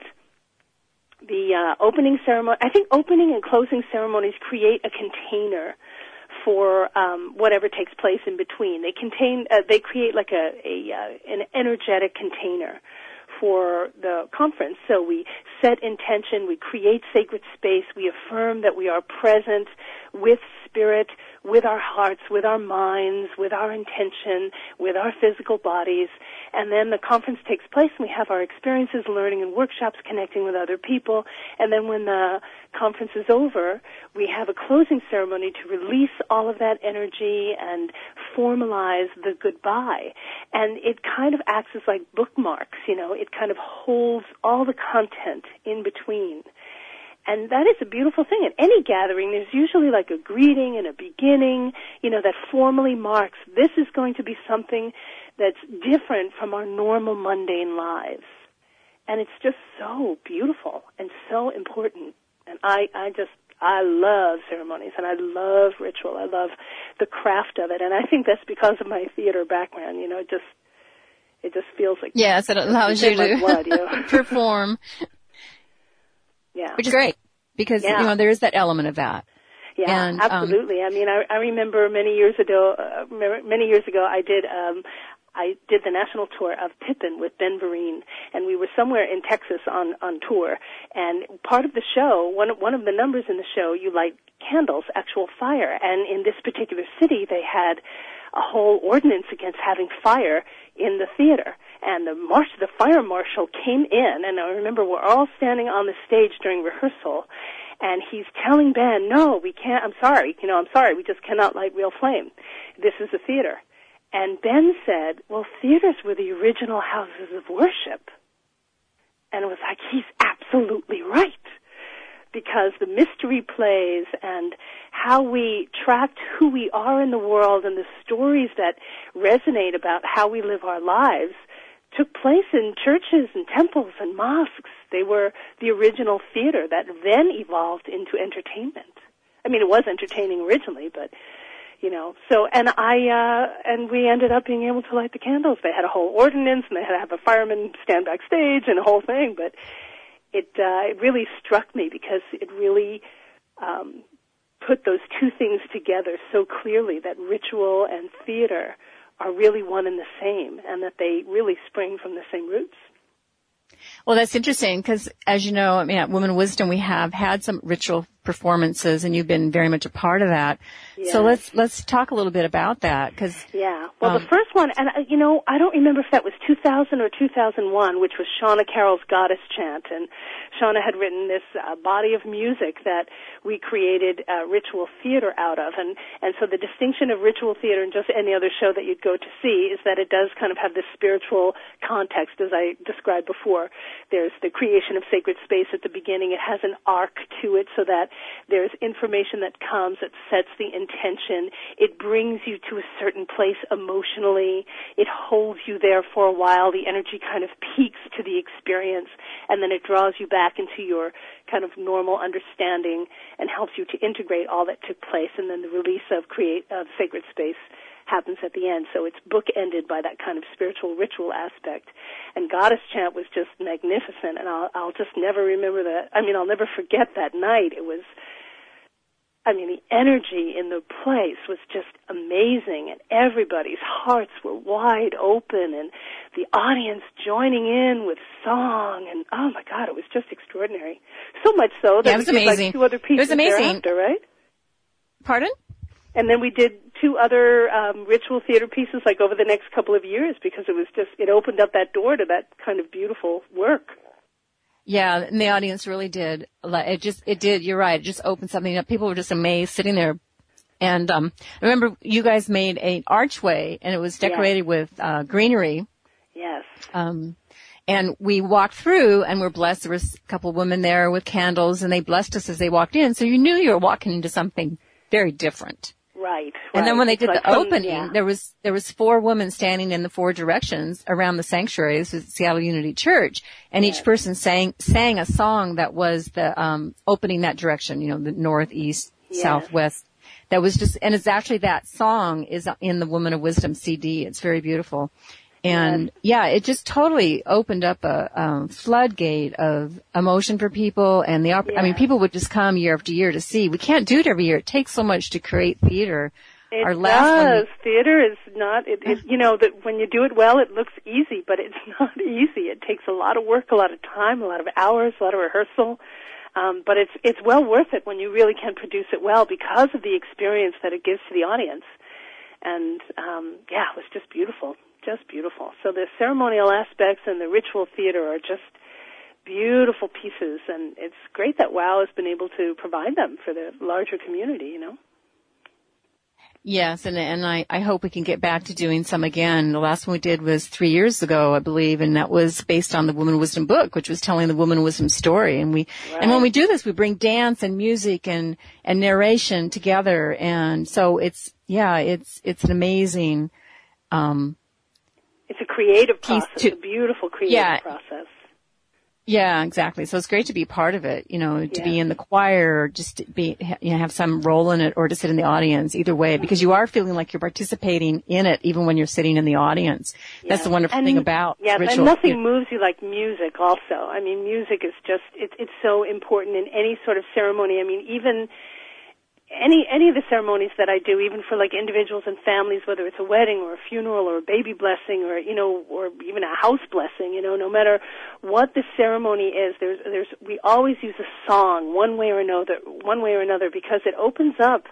the uh, opening ceremony, I think opening and closing ceremonies create a container for um, whatever takes place in between. They contain, uh, they create like a, a uh, an energetic container for the conference. So we set intention, we create sacred space, we affirm that we are present with spirit, with our hearts, with our minds, with our intention, with our physical bodies, and then the conference takes place and we have our experiences, learning and workshops, connecting with other people, and then when the conference is over, we have a closing ceremony to release all of that energy and formalize the goodbye. And it kind of acts as like bookmarks, you know, it kind of holds all the content in between. And that is a beautiful thing. At any gathering, there's usually like a greeting and a beginning, you know, that formally marks this is going to be something that's different from our normal mundane lives. And it's just so beautiful and so important. And I, I just, I love ceremonies and I love ritual. I love the craft of it. And I think that's because of my theater background, you know, it just, it just feels like. Yes, it allows you to blood, you know? perform. Yeah. Which is great, because, yeah. you know, there is that element of that. Yeah, and, absolutely. Um, I mean, I, I remember many years ago, uh, many years ago, I did, um, I did the national tour of Pippin with Ben Vereen, and we were somewhere in Texas on, on tour. And part of the show, one, one of the numbers in the show, you light candles, actual fire. And in this particular city, they had a whole ordinance against having fire in the theater. And the marsh, the fire marshal came in, and I remember we're all standing on the stage during rehearsal, and he's telling Ben, no, we can't, I'm sorry, you know, I'm sorry, we just cannot light real flame. This is a theater. And Ben said, well, theaters were the original houses of worship. And it was like, he's absolutely right. Because the mystery plays and how we tract who we are in the world and the stories that resonate about how we live our lives took place in churches and temples and mosques. They were the original theater that then evolved into entertainment. I mean, it was entertaining originally, but, you know, so, and I, uh, and we ended up being able to light the candles. They had a whole ordinance, and they had to have a fireman stand backstage and a whole thing, but it, uh, it really struck me because it really, um, put those two things together so clearly, that ritual and theater are really one and the same, and that they really spring from the same roots. Well, that's interesting because, as you know, I mean, at Women of Wisdom, we have had some ritual performances, and you've been very much a part of that. Yes. So let's let's talk a little bit about that. Because yeah, well, um, the first one, and uh, you know, I don't remember if that was two thousand or two thousand one, which was Shauna Carroll's Goddess Chant, and Shauna had written this uh, body of music that we created uh, ritual theater out of, and and so the distinction of ritual theater and just any other show that you'd go to see is that it does kind of have this spiritual context, as I described before. There's the creation of sacred space at the beginning. It has an arc to it, so that there's information that comes that sets the intention. It brings you to a certain place emotionally. It holds you there for a while. The energy kind of peaks to the experience, and then it draws you back into your kind of normal understanding and helps you to integrate all that took place. And then the release of create of sacred space happens at the end. So it's bookended by that kind of spiritual ritual aspect. And Goddess Chant was just magnificent, and I'll, I'll just never remember that. I mean, I'll never forget that night. It was, I mean, the energy in the place was just amazing, and everybody's hearts were wide open, and the audience joining in with song, and oh my God, it was just extraordinary. So much so that yeah, it was we did amazing. like two other pieces it was amazing. thereafter, right? Pardon? And then we did two other um, ritual theater pieces like over the next couple of years because it was just, it opened up that door to that kind of beautiful work. Yeah, and the audience really did. It just, it did, you're right, it just opened something up. People were just amazed sitting there. And um I remember you guys made an archway, and it was decorated yes. with uh greenery. Yes. Um And we walked through, and we're blessed. There was a couple of women there with candles, and they blessed us as they walked in. So you knew you were walking into something very different. Right. And right. then when they did like the some, opening, yeah. there was there was four women standing in the four directions around the sanctuary. This was Seattle Unity Church, and yes. each person sang sang a song that was the um opening that direction. You know, the north, east, yes. southwest. That was just, and it's actually that song is in the Woman of Wisdom C D. It's very beautiful. And yeah, it just totally opened up a um, floodgate of emotion for people, and the op- yeah. I mean, people would just come year after year to see. We can't do it every year. It takes so much to create theater. It Our last does. one, theater is not. It, it, you know that when you do it well, it looks easy, but it's not easy. It takes a lot of work, a lot of time, a lot of hours, a lot of rehearsal. Um, but it's it's well worth it when you really can produce it well because of the experience that it gives to the audience. And um, yeah, it was just beautiful. Just beautiful. So the ceremonial aspects and the ritual theater are just beautiful pieces, and it's great that WOW has been able to provide them for the larger community, you know. Yes, and and I, I hope we can get back to doing some again. The last one we did was three years ago, I believe, and that was based on the Woman of Wisdom book, which was telling the Woman of Wisdom story. And we right. and when we do this, we bring dance and music and, and narration together, and so it's yeah, it's it's an amazing um It's a creative process, to, a beautiful creative yeah, process. Yeah, exactly. So it's great to be part of it, you know, to yeah. be in the choir, or just to be, you know, have some role in it, or to sit in the audience, either way, because you are feeling like you're participating in it, even when you're sitting in the audience. Yeah. That's the wonderful and, thing about yeah, ritual. and nothing yeah. moves you like music also. I mean, music is just, it, it's so important in any sort of ceremony. I mean, even Any any of the ceremonies that I do, even for like individuals and families, whether it's a wedding or a funeral or a baby blessing or, you know, or even a house blessing, you know, no matter what the ceremony is, there's there's we always use a song one way or another, one way or another, because it opens up.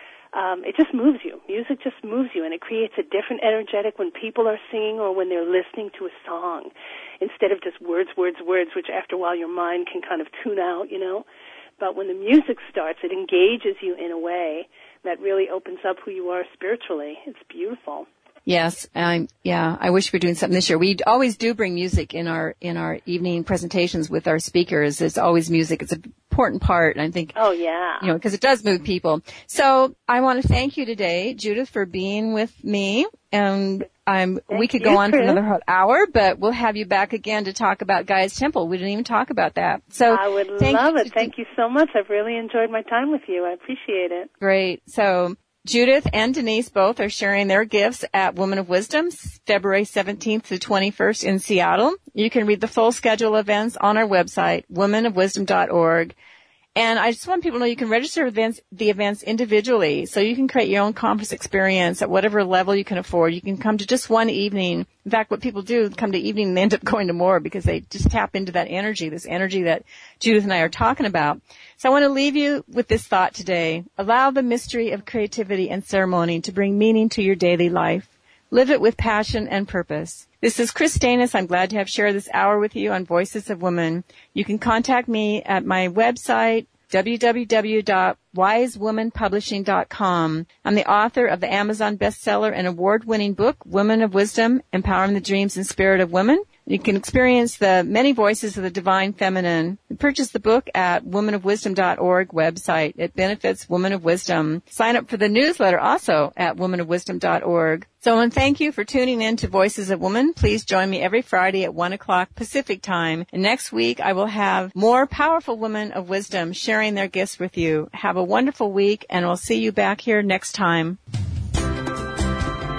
Um, it just moves you. Music just moves you, and it creates a different energetic when people are singing or when they're listening to a song, instead of just words, words, words, which after a while your mind can kind of tune out, you know. But when the music starts, it engages you in a way that really opens up who you are spiritually. It's beautiful. Yes, I yeah, I wish we were doing something this year. We always do bring music in our in our evening presentations with our speakers. It's always music. It's an important part, and I think oh yeah, you know, because it does move people. So I want to thank you today, Judith, for being with me. And I'm thank we could you, go on Chris. for another hour, but we'll have you back again to talk about Gaia's Temple. We didn't even talk about that. So I would love it. Thank you so much. I've really enjoyed my time with you. I appreciate it. Great. So Judith and Denise both are sharing their gifts at Woman of Wisdom, February seventeenth to twenty-first in Seattle. You can read the full schedule of events on our website, woman of wisdom dot org. And I just want people to know you can register events, the events individually, so you can create your own conference experience at whatever level you can afford. You can come to just one evening. In fact, what people do, come to evening and they end up going to more because they just tap into that energy, this energy that Judith and I are talking about. So I want to leave you with this thought today. Allow the mystery of creativity and ceremony to bring meaning to your daily life. Live it with passion and purpose. This is Chris Danis. I'm glad to have shared this hour with you on Voices of Women. You can contact me at my website, w w w dot wise woman publishing dot com. I'm the author of the Amazon bestseller and award-winning book, Women of Wisdom, Empowering the Dreams and Spirit of Women. You can experience the many voices of the divine feminine. Purchase the book at woman of wisdom dot org website. It benefits Women of Wisdom. Sign up for the newsletter also at woman of wisdom dot org. So, and thank you for tuning in to Voices of Women. Please join me every Friday at one o'clock Pacific time. And next week, I will have more powerful women of wisdom sharing their gifts with you. Have a wonderful week, and we'll see you back here next time.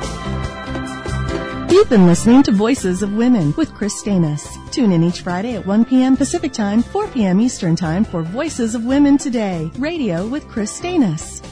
You've been listening to Voices of Women with Chris Stanis. Tune in each Friday at one p.m. Pacific Time, four p.m. Eastern Time for Voices of Women Today, radio with Chris Stanis.